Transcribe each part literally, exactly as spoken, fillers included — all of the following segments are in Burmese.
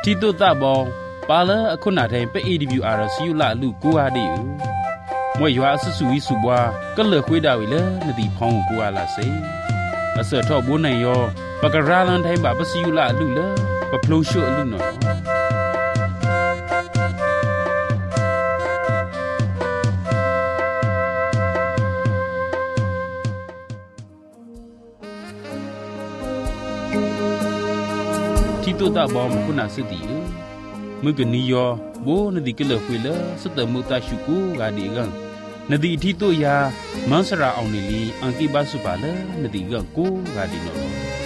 ที่ตุตะบองปาละอคุนาไทยไป เอ ดี บิว อาร์ ซิยุละลุกูอาดิอูมวยยัวสุสุวิสุบัวก็เหลือคุยดาวิเลนดีพองกูอาลาเซอาเสทอบุญนายโยปากราลันไทยบาปซิยุละลุเลปะพลูชุลุนอที่ตุตะบองมุนาสติอูมือกนิยอโบนดีกเลคุยเลสตมุตาชุกูกาดีกันนดีที่ตุยามันสระเอานิลีอังกิบาสุบาเลนดีกันกูกาดีโน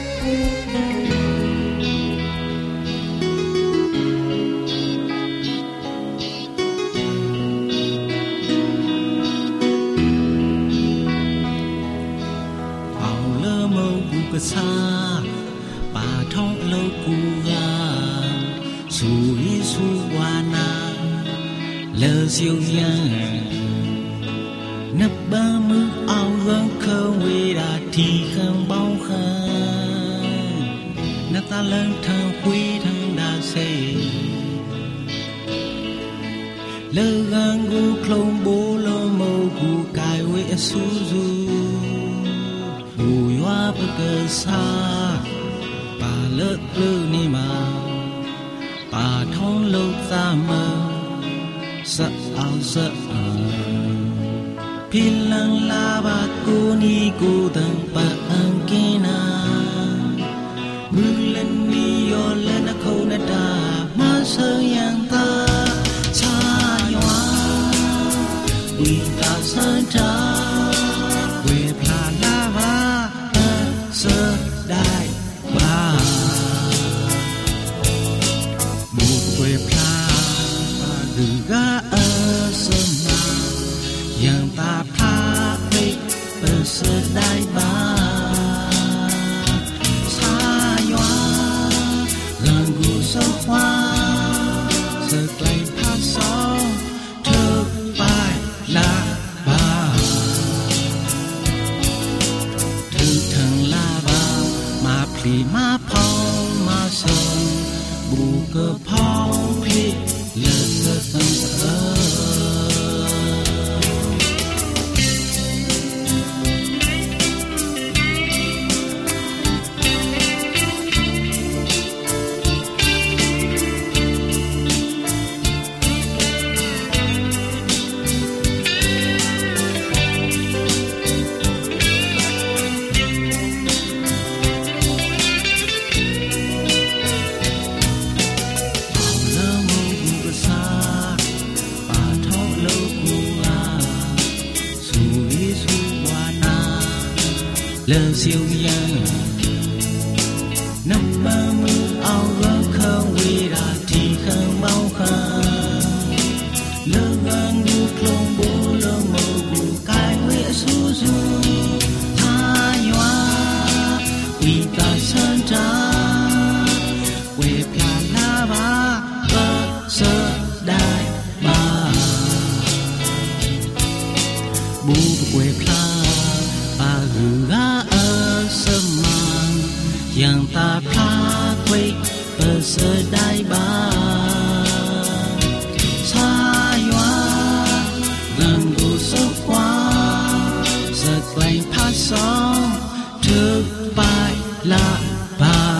เอาเลโมกูกะซาปาท้องโลกูกาสุริสุวานาเลเซียวยังนับบามือเอาเรื่องเคเวดาที่ข้างเบาข้างนักตาเลิงทางคุยทางดาเซเลิกังกูโคลงโบโลโมกูกายเวสุซูหูยัวปะเกษาปาเลิกเลือนี่มาปาท้องโลกตามมาสะเอาสะเอาพิลังลาบากูนี่กูตังปะอังกินามือเล่นนี่ยอเล่นเขาเนดามาเสียงตาชายว่าวิตาสันตาเวพลาลาบาเสได้บ้าบุกเวพลาดึงกะเอสมายังตาพาไปเปิดเสได้บ้าชายว่าเรื่องกูสวาเสไกลพาสองเธอไปลาบ้าเธอทางลาบ้ามาพลีมาพองมาส่งบุกเกอพองพลีเลิศเลิศตั้งเอเลเซียวยังนับบามือเอาเรื่องเขาเวลาที่ข้างเบาข้างเลิกงานดูโคลงโบเลโมกูกายเวสุสุทายว่าวิตาสันตาเวพลาลาบาเปิดเสได้บ้าบุกเวพลาปาหือยังตาพลาควิเปิดเสได้บ้างชายว่าเงินกูสกว่าสะไกลพาสองถึกไปละบ้า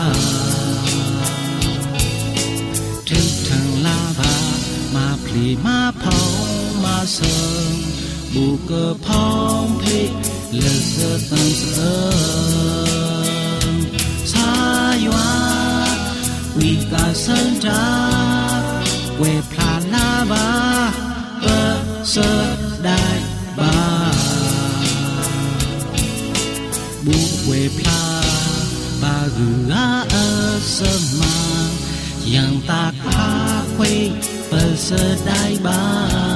ถึกทางลาบามาพลีมาพองมาเสริมบุกเกอพองพลิเลิศเสตังเสริมชายว่าวิกาสันตาเวพลาลาบาเปิดเสได้บ้าบุกเวพลาบาหือเอสมายังตาคาควิเปิดเสได้บ้า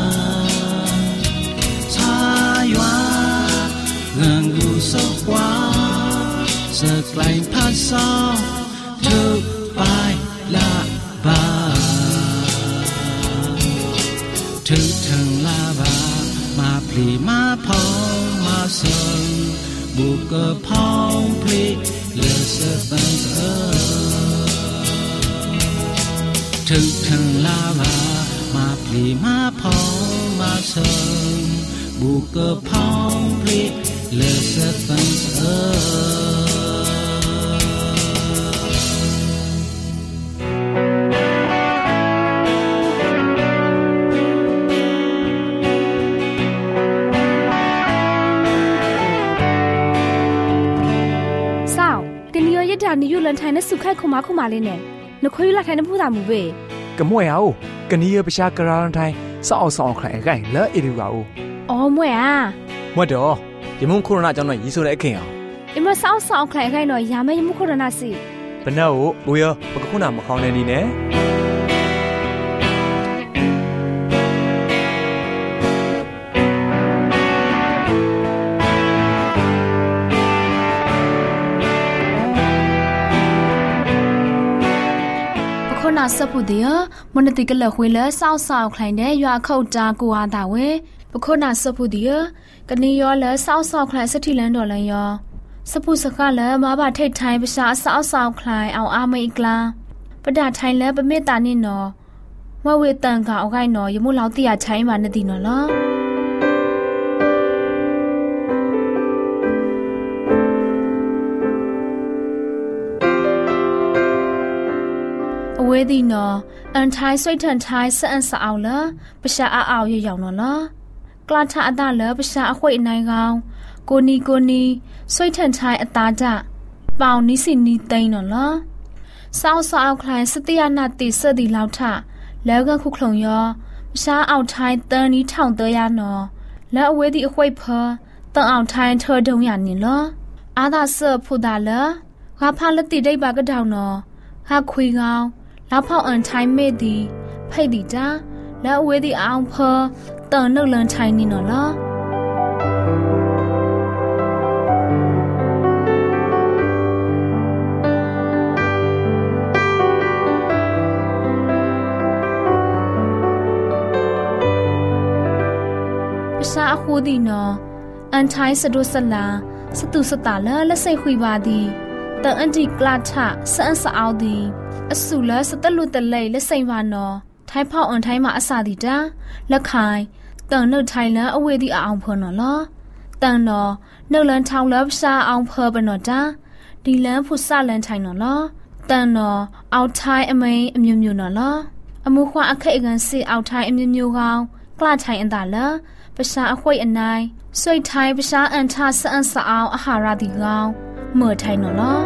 ชายว่าเงินกูสกว่าเสไกลพาสองถึกไปละบ้าถึกทางลาบามาพลีมาพองมาเสริมบุกเกอพองพลีเลือดเสตังเสริมถึกถึงลาวามาพลีมาพองมาเสริมบุกเกอพองพลีเลเสตันเอดานิยุลันไทยนสุขไข่คุมาคุมาเลยเนี่ยนคุยละไทยนพูดตามมือเว้กะมวยเอากะนี้เยประชากราลันไทยสาวสาวใครไก่และอีดูเอาอ๋อมวยอ่ะมวยดอยมุงโคโรนาจังหน่อยยีโซได้เข่งเอาอิมสาวสาวใครไก่หน่อยยาไม่ยมุงโคโรนาสิปะเนาบุยปะคุน่ามะคองในนี้เน่นาสปุเดียมนติกะละหวยละสาวสาวใครแน่ยาเข้าจากัวตาเวปะโคนาสปุเดียกะนิยอละสาวสาวใครสถิลันดอละยอสปุสกะละมาบาไทไทยประชาสาวสาวใครเอาอาไม่อีกลาประดาไทยละปะเมตตานี่นอว่าเวตังกะเอาไกนอยมุลาวติยาใช้มานตินอละเวดีนออันท้ายสวยทันท้ายสะอันสะเอาละประชาอาเอาอย่าๆนอละกลาทาอัตาละประชาอข่อยนายกาวโกนีโกนีสวยทันท้ายอัตาจะเป่านิสินีเตนอละสาวสาวคลายสติยานาติเสดีลาวทะแล้วก็คุกคลงยอประชาเอาท้ายเตนี้ท่องเตยานอแล้วเวดีอข่อยเพอตองเอาท้ายเธอดงอย่างนี้ละอาดาเซอพูดาละกาพาลติได้บากะดาวนอฮาคุยกาวแล้วพ่ออันไทยเมดีไพ่ดีจ้าแล้วเวดีเอาเพอเติร์นเลินไทยนี่หนอละประชาคูดีนออันไทยสะดุสลาสตุสตาละและใส่คุยบาดีแต่อันที่กลาดฉะสะอันสะเอาดีอสุลสตลุตะไลและไซวานอไทยพ่ออันไทยมาอาสาดิจ้าและขายตังเนอไทยแล้วอเวดีอาองเพอนอละตังนอเนอลันทาวลับซาอาองเพอปนอจ้าดีแลนพุซาลันไทยนอละตังนอเอาไทยอเมยอมิวมิวนอละอมุควาอเคอกันสิเอาไทยอมิวมิวกาวกล้าไทยอันตาละประชาอควยอันนายสวยไทยประชาอันทาสะอันสะเอาอาหาราดิกาวเมื่อไทยนอละ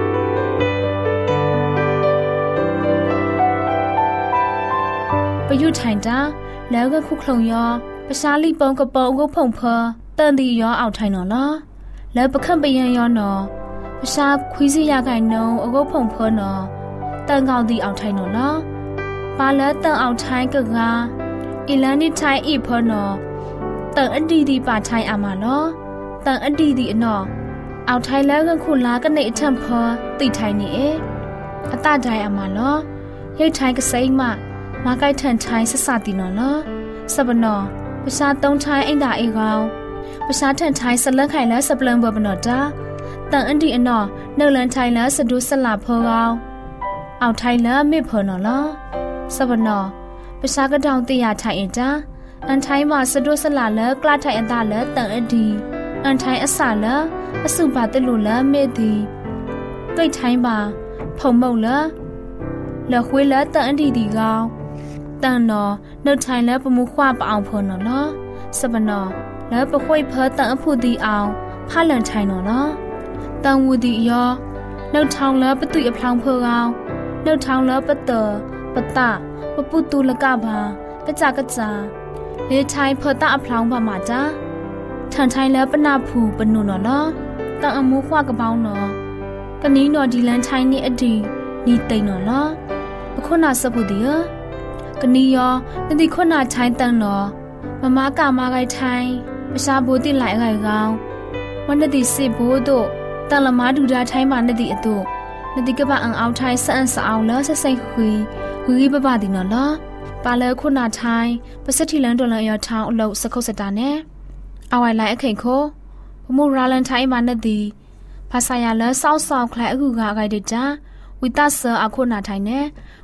ประยุทธ์ไทยจ้าแล้วก็คุกคลงยอประชาลีปองกระเป๋าก็ผงเพอเตินดียอเอาไทยนอละแล้วประคัมไปยังยอนอประชาคุยสิยาไก่นอเอาก็ผงเพอนอเตินเกาดีเอาไทยนอละปาแล้วเตินเอาไทยกะกาอีแล้วนี่ไทยอีเพอนอเตินอดีดีป่าไทยอามาลอเตินอดีดีอนอเอาไทยแล้วก็คุณลากันในอิทัมเพอติไทยนี่เออตาใจอามาลอยายไทยก็ใส่มามาไกลทันไทยสสาตินอละสบนอประชาตรงไทยไอ้ด่าไอ้กาวประชาทันไทยสลังไข่แล้วสเปลิงเบอร์บนอจ้าต่างอันดีอนอเนอเลินไทยแล้วสะดุสลับเพอกาวเอาไทยแล้วไม่เพอนอละสบนอประชากระดองตียาไทยเอจ้าอันไทยมาสะดุสลับแล้วกล้าไทยอันตาแล้วต่างอันดีอันไทยอสาแล้วอสุบาตลุแล้วเมดีใกล้ไทยมาผมเมาแล้วแล้วคุยแล้วต่างอันดีดีกาวตังนอเนื้อไทยแล้วประมุขว่าปะเอาเพอนอละสบนอแล้วประคุยเพอตังอผู้ดีเอาผ้าเหลืองไทยนอละตังวูดียอเนื้อทองแล้วประตุยพลังเพอเอาเนื้อทองแล้วประเตอปะตาปะปุตูละกาบากระจากระจาเลไทยเพอตาพลังบามาจ้าทันไทยแล้วปนาผูปนูนอละตังอมุขว่ากระเบานอกันนี้นอดีแลนไทยนี่อดีนี่เตยนอละปะคนนาสบุดีเอกนียอนติคนนาไทยตังนอมามากามาไกไทยประชาโบติหลายไกกาววันนติสิโบโดตังละมาดูดาไทยมานติอตุนติกะบะอังเอาไทยสะอันสะเอาละสะใส่คุยคุยบะบะตินอละปาเลคนนาไทยประสิทธิลันดอลยอทางอโลสะโคสตาเนเอาไว้หลายอเข่งโคพมูราลันไทยมานติภาษายาละเศร้าๆคล้ายอกูกาไกเดจ้าวิตาเซออาคนนาไทยเน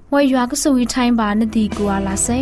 မွေရွာကဆူဝီထိုင်းပါနဒီကွာလာစေ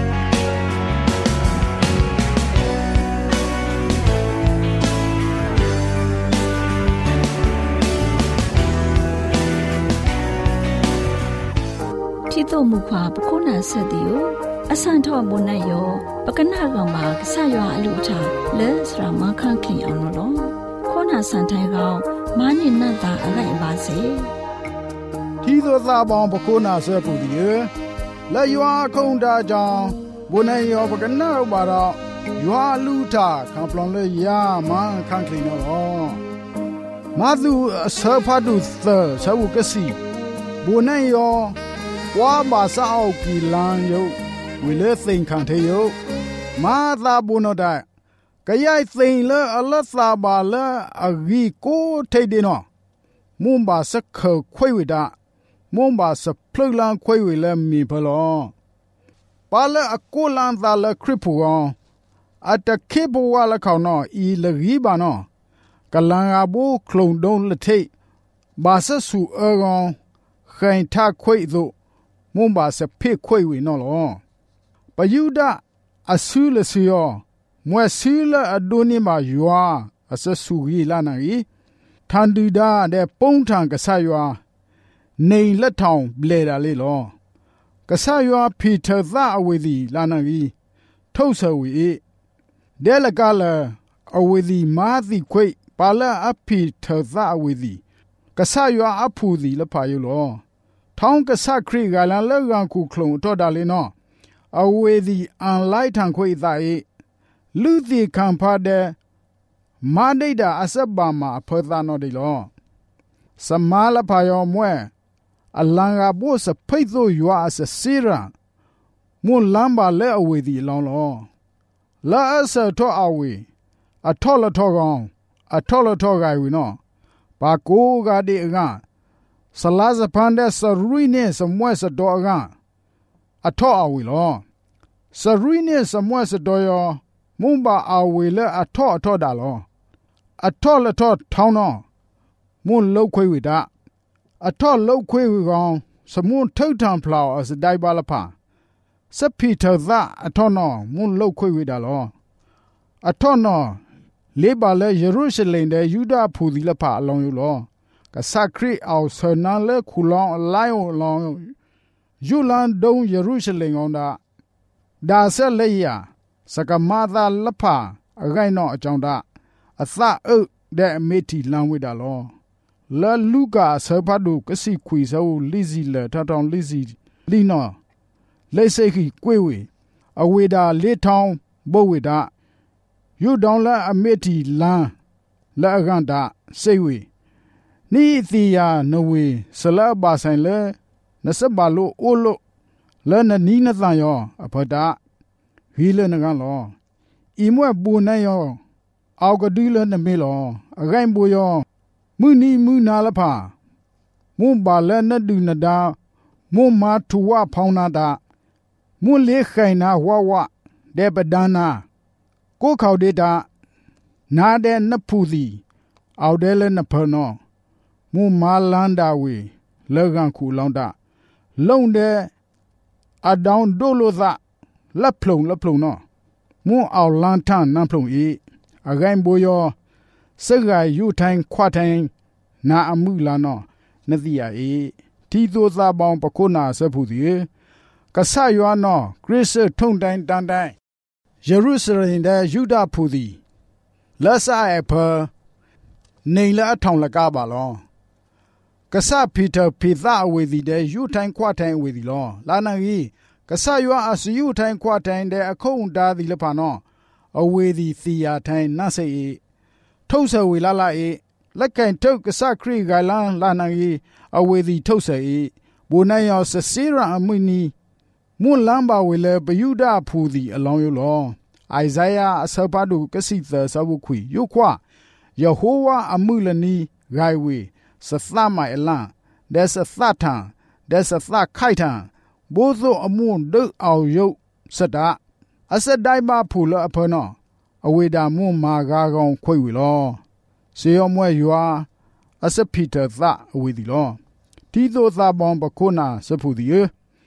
ที่โตมุขวาปคุนาเสดิโออสันทอบนายโยปกนากังมากษายออลุชาเลสรามาคังคิงเอาโนโลခေါနာစန်ထိုင်ကောင်မာနိနတ်တာအလိုက်ပါစေထီသောသာပေါင်းပခိုးနာဆွဲပူသည်လက်ရွာခုံတာကြောင့်ဘုန်နေရောပကနာဥပါတော့ရွာလူတာခံပလွန်လေယာမန်ခံကလင်းတော့မသူအစဖတ်သူသဆဝကစီဘုန်နေရောဝါဘာစာအောက်ကီလန်ယုဝီလေသိန်ခံထေယုမာသာဘုန်တော့ကရိုက်သိန်လအလသဘာလအဂီကိုထိတ်တယ်နော်မွန်ဘာစခခွေဝဒမွန်ဘာစဖလလန်ခွေဝလမီဖလောပါလအကိုလန်သာလခရစ်ပူအောင်အတခေဘဝလခေါနော်ဤလရီပါနော်ကလန်အဘူခလုံဒုံလက်ထိတ်ဘာစဆူအကောင်ခိုင်ထခွေတို့မွန်ဘာစဖေခွေဝနော်လောပယုဒအဆူလစီယောမွဲစီလအဒိုနီမာယွာအစဆူရီလာနိုင်ထန်ဒူဒါတဲ့ပုံးထံကဆယွာနေလက်ထောင်ဘလေတာလေလောကဆယွာဖီထသအဝေဒီလာနိုင်ထုတ်ဆဝီဒဲလကလအဝေဒီမာတိခွိပါလအဖီထသအဝေဒီကဆယွာအဖူဒီလဖာယလောထောင်းကဆခရီကလန်လောကန်ခုခလုံတော့တာလေနော်အဝေဒီအန်လိုက်ထံခွိသားလူတိခံဖာတဲ့မာဒိတာအစပ်ပါမှာအဖေသာနော်ဒီလောစမာလဖာယောမွဲအလန်ကဘို့စဖိတ်သို့ရွာအစစီရမွန်လမ်းပါလဲအဝေဒီလောင်းလောလာအစထောအဝေအထောလထောကောင်အထောလထောကဝီနော်ဘာကိုကဒီအကဆလာဇပန်တဲ့စရီနေစမွဲစတော်အကအထောအဝီလောစရီနေစမွဲစတော်ယောမုံပါအဝေလအထောအထောတာလောအထောလထောထောင်းတော့မွန်လောက်ခွေဝိတာအထောလောက်ခွေဝီကောင်စမွန်ထုတ်ထံဖလောက်အစဒိုင်ပါလဖာစပီထသအထောနော်မွန်လောက်ခွေဝိတာလောအထောနော်လေးပါလေယေရုရှလင်တဲ့ယူဒဖူဒီလဖာအလောင်းယူလောကဆခရီအောင်ဆနန်လေခူလောင်းအလိုက်အောင်လောင်းယူလန်ဒုံယေရုရှလင်ကောင်ဒါဒါဆက်လေယာစကမာသာလဖာအဂိုင်းတော့အကြောင်းတာအသအုပ်တဲ့အမေတီလမ်းဝိတာလောလာလူကာဆဖတ်ဒုကစီခွေစောလီဇီလထထောင်လီဇီလီနော်လေစိခိကွေဝေအဝေတာလေးထောင်ဘုတ်ဝေတာယူဒေါင်လာအမေတီလမ်းလာအကန်တာစိတ်ဝေနီတီယာနဝေဆလာဘာဆိုင်လေနစဘာလိုအိုလိုလာနနီနသန်ယောအဖတာဟီလနကန်လောအီမွဲပူနေယောအောက်ကဒီလနမေလောအဂိုင်းဘူယောမူနီမူနာလဖာမွန်ဘာလနဒူနဒါမွန်မာထူဝဖောင်းနာတာမွန်လေးခိုင်နာဝဝဒေပဒနာကိုခေါဒေတာနာတဲ့နဖူစီအောက်တဲလနဖနောမွန်မာလန်ဒါဝေလောကန်ခုလောင်းတာလုံတဲ့အဒေါင်ဒိုလိုသာလက်ဖုံလက်ဖုံနော်မွန်အောင်လန်ထန်နန်ဖုံဤအဂိုင်းဘူယောစဂါယူထိုင်ခွာထိုင်နာအမှုလာနော်နတိယဤတီသောသာပေါင်းပခုနာဆဖူသည်ကဆယွာနော်ခရစ်ထုံတိုင်းတန်တိုင်းယေရုရှလင်တဲ့ယူဒဖူသည်လက်ဆာအဖနေလအထောင်လကားပါလောကဆပီတာပီသာအဝေဒီတဲ့ယူထိုင်ခွာထိုင်အဝေဒီလောလာနာကြီးကဆယွာအစယူထိုင်ခွာထိုင်တဲ့အခုံတာဒီလဖာနော်အဝေဒီစီယာထိုင်နတ်စေထုတ်ဆဝေလာလာအေလက်ကန်ထုတ်ကဆခရီဂိုင်လန်လာနိုင်အဝေဒီထုတ်စေဘုန်နယောစစီရအမွနီမွန်လမ်ဘာဝေလေပယုဒဖူဒီအလောင်းယလောအိုင်ဇာယာအစပါဒုကစီသဆဝခွေယုခွာယေဟောဝါအမှုလနီဂိုင်ဝေစသမိုင်အလန်ဒက်စသထံဒက်စသခိုက်ထံဘိုးသောအမွန်ဒုအောင်ယုစတာအစဒိုင်ဘာဖူလအဖနောအဝေဒါမွန်မာဂါကောင်ခွေဝေလောစေယမွဲယွာအစပီတာသအဝေဒီလောတီသောသာပေါင်းပခုနာစဖူဒီ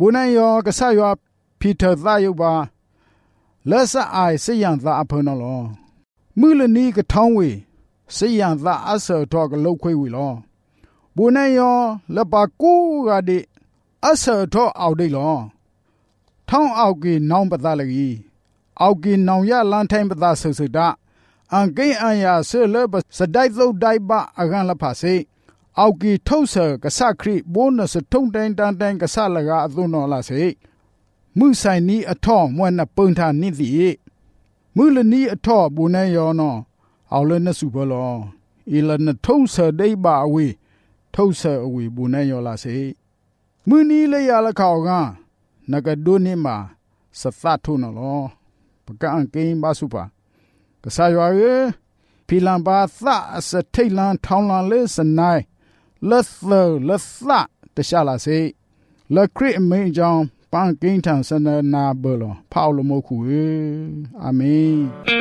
บุญยอกษัตริย์พีเตอร์ตายุบาและสะอายเสียงตาอภนลอมือลนี้ก็ท้องวิเสียงตาอาเสทอกลูกคุยวิลอบุญยอและปากูกาดิอาเสทอเอาได้ลอท้องเอากีน้องปตาลีเอากีน้องยาลันเทนปตาสุสุดาอังกีอันยาเสือเลบสดายโตไดบะอากันละภาษีเอากีทุเสกษักรีโบนัสทุ่งแดงตันแดงกษัตริย์ละกาตุนอลาสิมือใส่นี้อทอมวนนเปิงทานนิสิมือลนี้อทอบุญยอนอเอาเลยนสุบลออีลนทุเสได้บาวีทุเสอวีบุญยอลาสิมือนี้เลยยาละข่าวกานักดูนี่มาสตัดทุนลอปะกันกินบาสุปากษัตริย์เอพิลันบาตาสเทลันทองลันเลสนายลัสเลลัสละตชาลาสิละคริเมจองปังกินทันสนนาเบลพาวลโมคุเออาเมน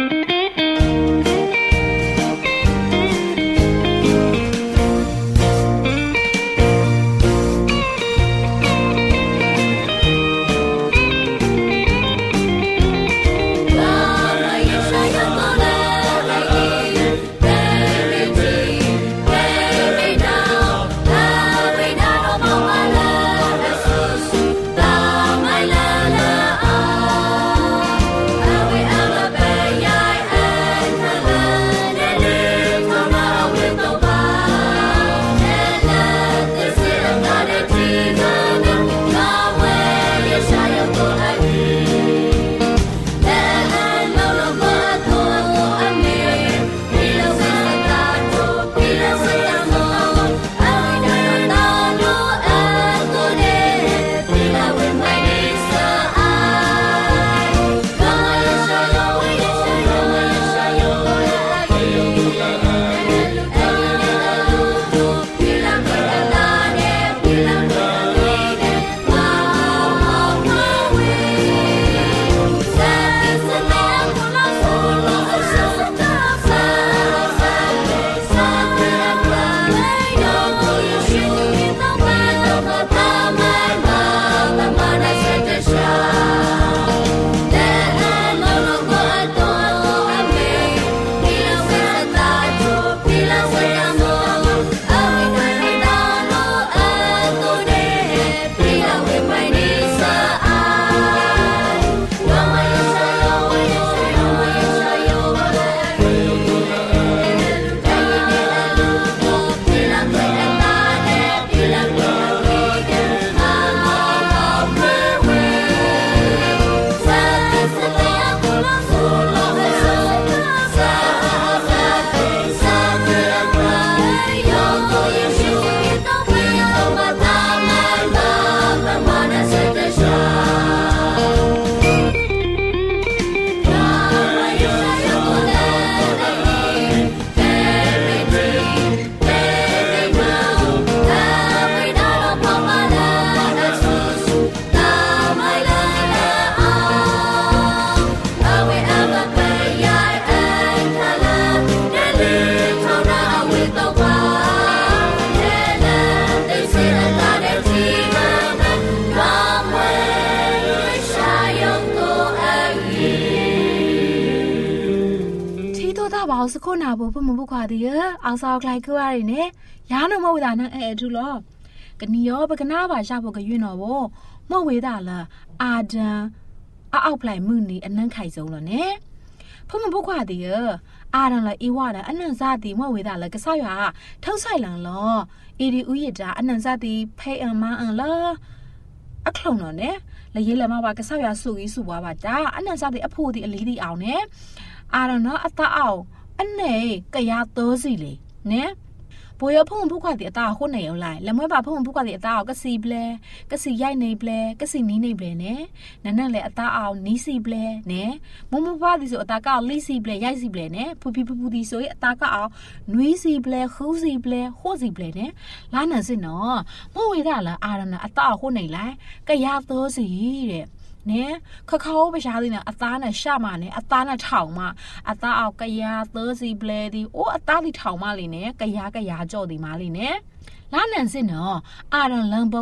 สกุนาบุพมุบุควาดีเออเอาซาวไกลคืออะไรเนี่ยยานมวดานังเออทุลอกนิยอปกนาบาชาบกยุนอโวมเวดาละอาดันอาเอาปลายมือนี้อันนั้นไข่จงแล้วเนี่ยพมุบุควาดีเอออาดันละอีวาดาอันนั้นซาดีมเวดาละก็ซายาเท่าใส่หลังลออีดีอุยดาอันนั้นซาดีเพยอันมาอันละอักลงเนาะเนี่ยแล้วยีละมาว่าก็ซายาสุยสุวาบาจ้าอันนั้นซาดีอโพดีอลีดีเอาเนี่ยอาดันเนาะอัตตาเอาอันไหนก็ยาโตสิเลยเนี่ยปวยพุ่งผู้กว่าติตาคนไหนเอาไล่แล้วเมื่อบาพุ่งผู้กว่าติตาก็สีเบลก็สีใหญ่ในเบลก็สีนี้ในเบลเนี่ยนั่นนั่นแหละตาเอานี้สีเบลเนี่ยมุมว่าดิสุตาก็เอาลีสีเบลใหญ่สีเบลเนี่ยผู้พี่ผู้ดีสวยตาก็เอานุ้ยสีเบลคู่สีเบลหัวสีเบลเนี่ยล้านนั่นสิเนาะเมื่อเวลาละอารันนะตาเอาคนไหนไล่ก็ยาโตสิเนี่ยเนี่ยเขาเขาไปชาดินะอัตราเนี่ยชามาเนี่ยอัตราเนี่ยเถ่ามาอัตราเอากระยาเตอร์ซีเบลดีโอ้อัตราที่เถ่ามาเลยเนี่ยกระยากระยาโจดีมาเลยเนี่ยล้านนั่นสิเนาะอารันลังบูบ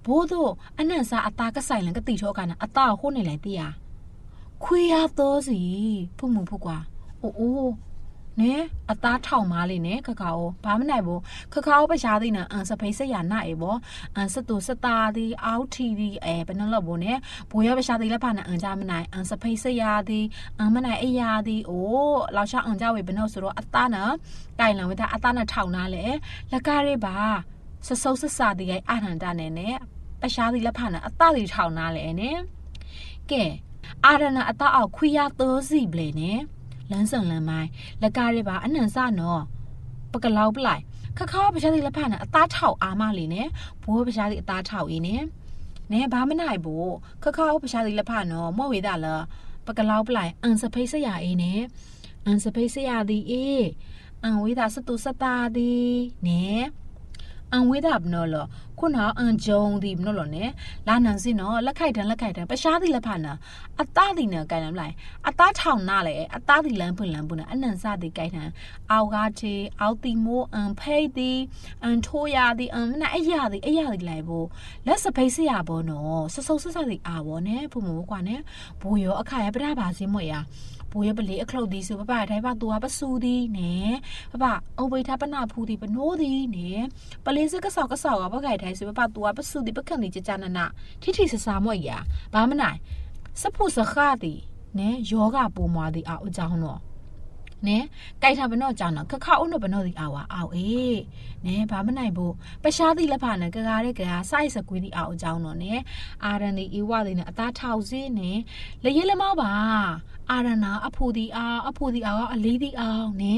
ဘိုးတို့အနန်စာအသားကဆိုင်လန်ကတိထောကနာအသားဟိုးနေလိုက်တိယာခွေရတော့စီဖုမှုဖုကွာအိုးအိုနဲအသားထောင်မားလေးနဲခခါအိုဘာမနိုင်ဘူးခခါအိုပရှားသိနေအန်စဖိတ်ဆက်ရနာအေဘောအန်စတူစတာဒီအောက်တီဒီအဲဘယ်နှလို့ဘိုနဲဘိုရပရှားသိလက်ဖာနာအန်ကြမနိုင်အန်စဖိတ်ဆက်ရဒီအန်မနိုင်အေးရဒီအိုလောက်ချအန်ကြဝေဘယ်နှဆိုတော့အသားနာတိုင်လန်ဝေတာအသားနာထောင်နာလေလက်ကားရေးပါဆဆုပ်ဆဆာဒီကဲအာထန်တာနဲနဲပရှားဒီလက်ဖာနာအသားဒီထောင်နာလေနဲကဲအာရနာအသားအောက်ခွေရသောစီပလေနဲလန်းစုံလန်းမိုင်းလက်ကားရပါအနန်စနော်ပကလောက်ပလိုက်ခခါပရှားတိလက်ဖာနာအသားထောက်အာမလေးနဲ့ဘိုးပရှားတိအသားထောက်အေးနဲ့နဲဘာမနိုင်ဘူးခခါပရှားတိလက်ဖာနော်မော့ဝေတာလားပကလောက်ပလိုက်အန်စဖိတ်စရအေးနဲ့အန်စဖိတ်စရသည်အေးအန်ဝေတာစတူစတာသည်နဲအန်ဝေတာဘနော်လောခုနအန်ဂျုံဒီဘနော်လောနဲလာနန်စင်နော်လက်ခိုက်တန်လက်ခိုက်တန်ပရှားတိလက်ဖာနာအသားဒီနော်ကိုင်လမ်းလိုက်အသားထောင်နာလေအသားဒီလမ်းဖွင့်လမ်းပွန်းအနန်စတိကိုင်ထန်အောက်ကားချေအောက်တီမိုးအန်ဖိတ်ဒီအန်ထိုးရသည်အန်မနာအရာသည်အရာသည်လိုက်ဖို့လက်စဖိတ်စရဘောနော်ဆဆုပ်ဆဆတိအာဘောနဲဖုမိုးကွာနဲဘိုးရောအခါရပဒပါစင်းမွေရဘိုးရပလေအခလုတ်ဒီဆိုပပထိုင်ပတူဟာပဆူဒီနဲပပအုံပိထပနာဖူဒီပနိုးဒီနဲပလေးစကဆောက်ကဆောက်ကပခိုင်ထိုင်ဆိုပပတူဟာပဆူဒီပခန့်ဒီကြကြနနထိထိဆဆမွေရဘာမနိုင်စဖုစခါဒီနဲယောဂပုံမွားဒီအောက်အကြောင်းတော့နဲကြိုက်တာဘနော့ကြောင်းတော့ခခအုံတော့ဘနော့ဒီအာဝါအောက်အေးနဲဘာမနိုင်ဘူးပရှားသီလက်ဖာနဲ့ကကားရဲကကားစိုက်စကွေးဒီအောက်အကြောင်းတော့နဲအာရန်ဒီအီဝါဒီနဲ့အသားထောက်စင်းနဲ့လေရဲလမောက်ပါအာရနာအဖူဒီအောက်အဖူဒီအောက်အလေးဒီအောက်နဲ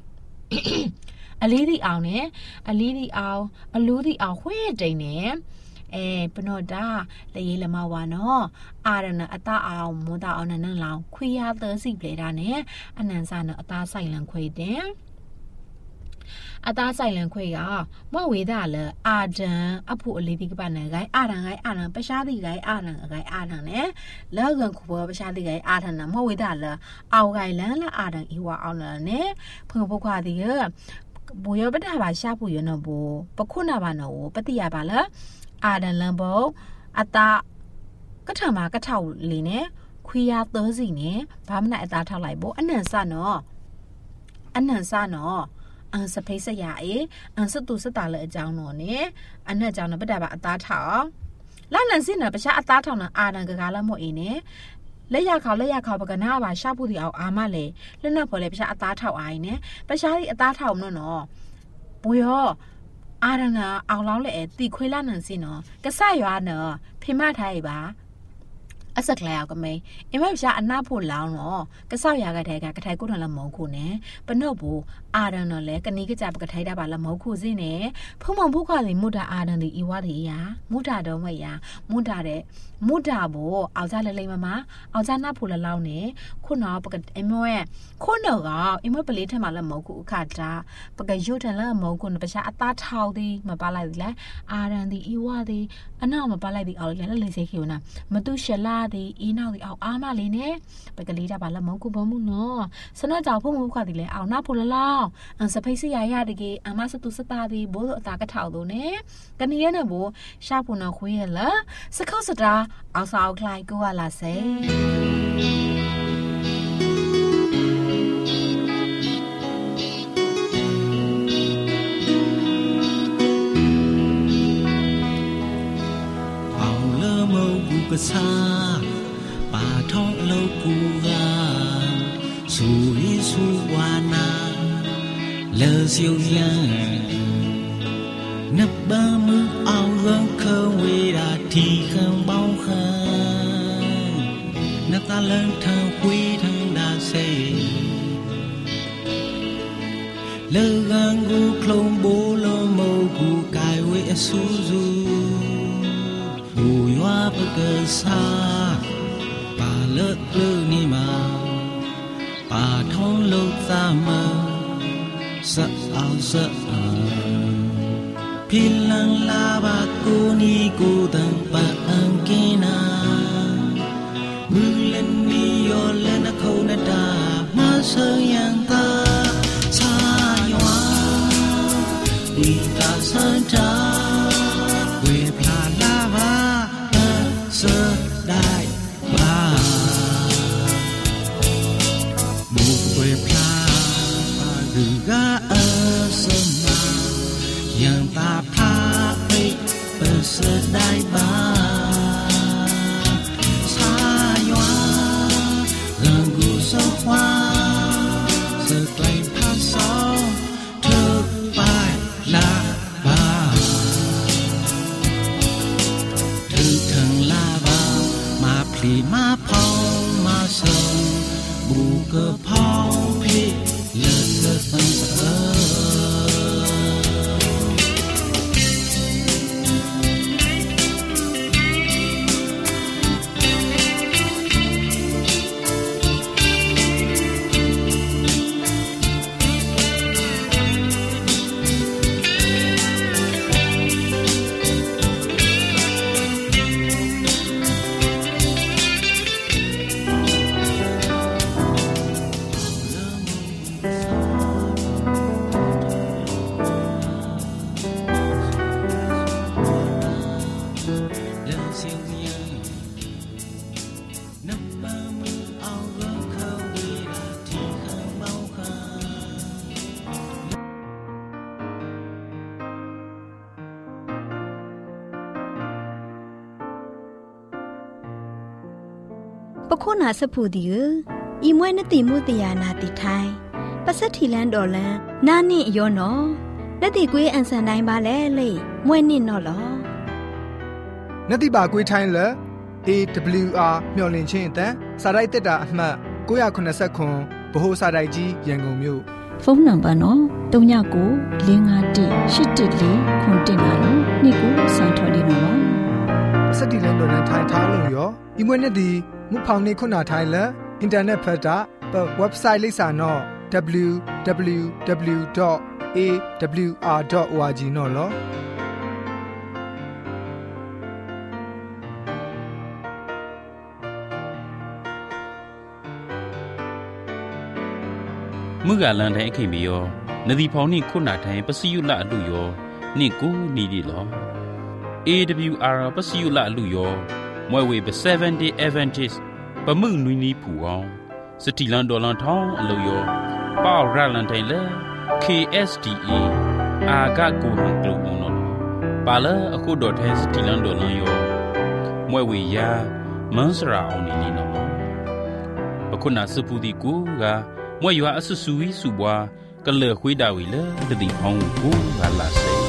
အလေးဒီအောက်နဲ့အလေးဒီအောက်အလူးဒီအောက်ခွေးတိန်နဲ့အဲပနော့တာလေရဲလမောက်ပါနော်အာရနာအသားအောင်မွန်တာအောင်နန်းလောင်ခွေးရသစီပလေတာနဲ့အနန်ဆာနော်အသားဆိုင်လန်ခွေးတဲ့အသားဆိုင်လန်ခွေးကမော့ဝေးတာလေအာဒန်အဖို့အလေးဒီကပနဲ့ဂိုင်းအာရန်ဂိုင်းအာရန်ပရှားဒီဂိုင်းအာရန်ဂိုင်းအာရန်နဲ့လောကန်ခုဘောပရှားဒီဂိုင်းအာရန်နော်မော့ဝေးတာလေအောက်ဂိုင်းလန်လာအာရန်ဤဝါအောင်နဲ့ဖုန်ဖုတ်ခွာဒီကဘိုးရပတာပါရှာဖို့ရနော်ဘောပခုနာပါနော်ပတိရပါလားအာဒန်လန်ဘောအတာကထမကထောက်လီနဲ့ခွေရသောစီနဲ့ဘာမနိုင်အသားထောက်လိုက်ဘောအနန်စနော်အနန်စနော်အန်စဖိတ်စရအေအန်စတူစတာလေအကြောင်းတော့နဲ့အနက်ကြောင့်တော့ပတာပါအသားထောက်လာလန်စင်နော်ပရှားအသားထောက်နော်အာဒန်ကကားလမို့အေနဲ့လက်ရခေါလက်ရခေါပကနာပါရှာဖို့ဒီအောင်အာမလေလွတ်နော်ဖော်လေပရှားအသားထောက်အိုင်းနဲ့ပရှားဒီအသားထောက်နော်နော်ဘွေရောအာရနာအောင်လောင်းလေတီခွေးလာနန်စင်နော်ကဆရွာနော်ဖိမထိုင်ပါအစကလျောက်ကမေအမရှာအနာဖို့လောင်းတော့ကဆောက်ရကတဲ့ကကထိုင်ကိုထန်လမုံခုနဲ့ပနော့ဘူအာရန်နော်လေကနီကကြပကထိုင်တာပါလမုံခုစင်းနဲ့ဖုံမုံဖုခွာစီမုဒ္ဒအာရန်ဒီဤဝါဒီယာမုဒ္ဒတော့မရမုဒ္ဒတဲ့မုဒ္ဒဘောအောက်ကြလေလိမမအောက်ကြနာဖို့လလောင်းနဲ့ခုနော်ပကအမေရဲ့ခုနော်ကအမပလေးထက်မှလမုံခုအခါတာပကရွတ်ထန်လမုံခုပရှာအသားထောက်သည်မပါလိုက်လေအာရန်ဒီဤဝါဒီအနောက်မပါလိုက်ဒီအောက်လေလေစိခေနာမတုရှလာဒီအင်းနောက်ဒီအောက်အာမလေးနဲ့ပကလေးတာပါလမုံခုဘမှုနော်စနော်ကြောင့်ဖုံမခွာဒီလေအောက်နာဖို့လလောင်းအန်စဖိတ်စရရတကေအမစတူစတာဒီဘောအတာကထောက်တော့နဲ့ကနီရဲနဲ့ဘောရှာဖို့နော်ခွေးရလားစခောက်စတာအောက်ဆောက်လိုက်ကိုရလာစေအောင်လမုတ်ကူကစားပါထောင်းလောက်ကူကဆူရီဆူဝါနာလဲစီယိုရန်နဘမအောင်ရန်ခဝေရာတီခံပေါင်းခံနတလန်ထံခွေးထံဒါစေလေကန်ကူခလုံးဘိုးလုံးမုတ်ကူကိုင်ဝေအဆူဆူဘူရွာပကစားပါလတ်လူနီမာပါထုံးလို့သမစအောင်စဖိလန်လာဘာကိုနီကိုတန်ပန်ကင်းနာမူလနီယောလနခုနတာမဆယန်တာချာယွာဝီတာစန်တာဝေဖလာလာဘာ Ruga asma yang tak pakai bersedai bah sayua lagu sohwa seklaim pasal terpai lah bah terkang lava ma pli ma pong ma song buka pong pi le setengah ปะโคนาสะพูดิเออีมวยนติมุตยานาติไทยปัสสถิลันดอลันนานี่ยอนอนติกวยอันสันไดบาแลเลมวยนี่นอลอนติบากวยไทยเล เอ ดับเบิลยู อาร์ မျှော်လင့်ခြင်းအတန်းစာရိုက်တက်တာအမှတ်ကိုးခုနှစ်ခွန်ဗဟိုစာရိုက်ကြီးရန်ကုန်မြို့ဖုန်းနံပါတ်နော်၃၉၉ ၄၅၁ ၈၁၄ခွန်တင်လာလို့နေ့ကိုစံထော်လေးနော်စတိလန်တော်လန်ထိုင်ထားလို့ရောဤမွေးနဲ့ဒီမူဖောင်နေခုနာထိုင်လအင်တာနက်ဖတ်တာပတ် website လိပ်စာနော် ดับเบิลยู ดับเบิลยู ดับเบิลยู ดอท เอ ดับเบิลยู อาร์ ดอท โอ อาร์ จี နော်လောมื่อกาลันไทยขิมียอนดีพอนี่คุณาไทยปสิยุละลุยอนี่กูนี่ดิลอ เอ ดับเบิลยู อาร์ ปสิยุละลุยอมวยเวเปเซเว่นDay Adventist ปะมึงนุยนีผูอสติลันดอลันทองอลุยอป้าวราลันไทยเล เค เอส ดี เอ อากากูฮังกลูออนอปาเลอะคูดอเทสติลันดอลันยอมวยเวยามันสราออนี่ลีนอปะคุณาสุพูดิกูกามวยยาอสุสุวิสุบวากะเลခွေးတာဝီလေတတိဖောင်းကိုကလာစေ